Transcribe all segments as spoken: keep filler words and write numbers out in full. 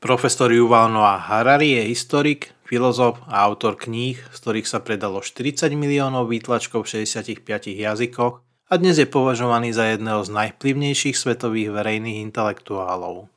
Profesor Yuval Noah Harari je historik, filozof a autor kníh, z ktorých sa predalo štyridsať miliónov výtlačkov v šesťdesiatich piatich jazykoch a dnes je považovaný za jedného z najvplyvnejších svetových verejných intelektuálov.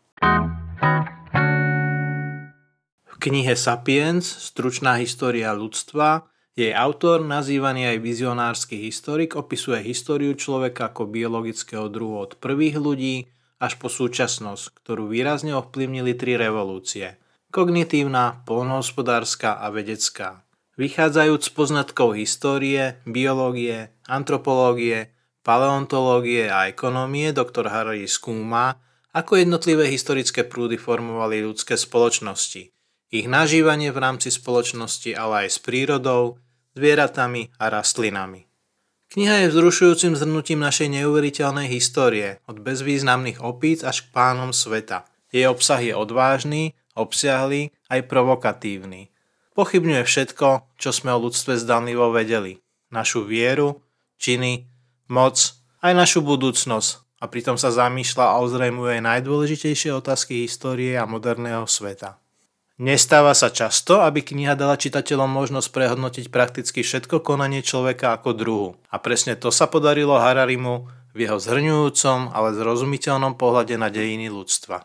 V knihe Sapiens, stručná história ľudstva, jej autor, nazývaný aj vizionársky historik, opisuje históriu človeka ako biologického druhu od prvých ľudí až po súčasnosť, ktorú výrazne ovplyvnili tri revolúcie. Kognitívna, poľnohospodárska a vedecká. Vychádzajúc z poznatkov histórie, biológie, antropológie, paleontológie a ekonómie, doktor Harari skúma, ako jednotlivé historické prúdy formovali ľudské spoločnosti, ich nažívanie v rámci spoločnosti, ale aj s prírodou, zvieratami a rastlinami. Kniha je vzrušujúcim zhrnutím našej neuveriteľnej histórie, od bezvýznamných opíc až k pánom sveta. Jej obsah je odvážny, obsiahly aj provokatívny. Pochybňuje všetko, čo sme o ľudstve zdanlivo vedeli. Našu vieru, činy, moc, aj našu budúcnosť a pritom sa zamýšľa a ozrejmuje najdôležitejšie otázky histórie a moderného sveta. Nestáva sa často, aby kniha dala čitateľom možnosť prehodnotiť prakticky všetko konanie človeka ako druhu. A presne to sa podarilo Hararimu v jeho zhrňujúcom, ale zrozumiteľnom pohľade na dejiny ľudstva.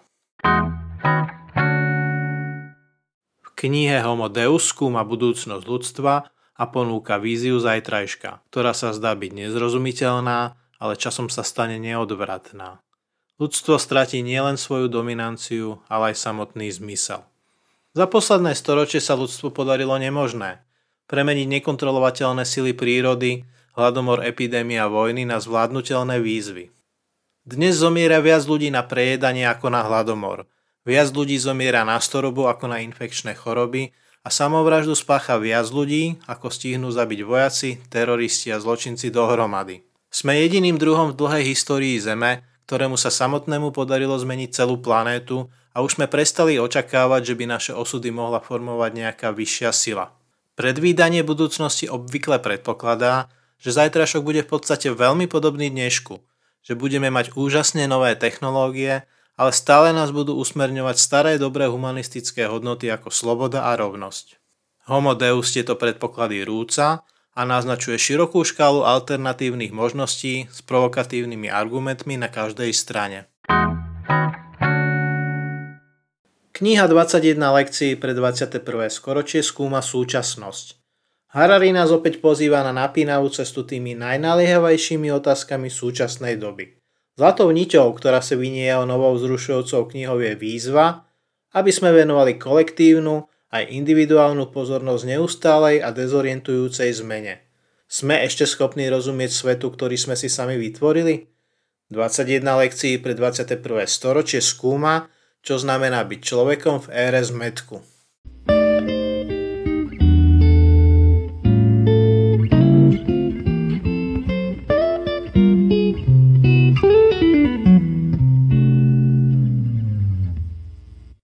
V knihe Homo Deus skúma budúcnosť ľudstva a ponúka víziu zajtrajška, ktorá sa zdá byť nezrozumiteľná, ale časom sa stane neodvratná. Ľudstvo stratí nielen svoju dominanciu, ale aj samotný zmysel. Za posledné storočie sa ľudstvu podarilo nemožné. Premeniť nekontrolovateľné sily prírody, hladomor, epidémia, vojny na zvládnutelné výzvy. Dnes zomiera viac ľudí na prejedanie ako na hladomor. Viac ľudí zomiera na storobu ako na infekčné choroby a samovraždu spácha viac ľudí, ako stihnú zabiť vojaci, teroristi a zločinci dohromady. Sme jediným druhom v dlhej histórii Zeme, ktorému sa samotnému podarilo zmeniť celú planétu a už sme prestali očakávať, že by naše osudy mohla formovať nejaká vyššia sila. Predvídanie budúcnosti obvykle predpokladá, že zajtrašok bude v podstate veľmi podobný dnešku, že budeme mať úžasne nové technológie, ale stále nás budú usmerňovať staré dobré humanistické hodnoty ako sloboda a rovnosť. Homo Deus tieto predpoklady rúca a naznačuje širokú škálu alternatívnych možností s provokatívnymi argumentmi na každej strane. Kniha dvadsaťjeden lekcií pre dvadsiate prvé storočie skúma súčasnosť. Harari nás opäť pozýva na napínavú cestu tými najnaliehavejšími otázkami súčasnej doby. Zlatou niťou, ktorá sa vynie jeho novou vzrušujúcou knihou, je výzva, aby sme venovali kolektívnu aj individuálnu pozornosť neustálej a dezorientujúcej zmene. Sme ešte schopní rozumieť svetu, ktorý sme si sami vytvorili? dvadsaťjeden lekcií pre dvadsiate prvé storočie skúma, čo znamená byť človekom v ére zmätku.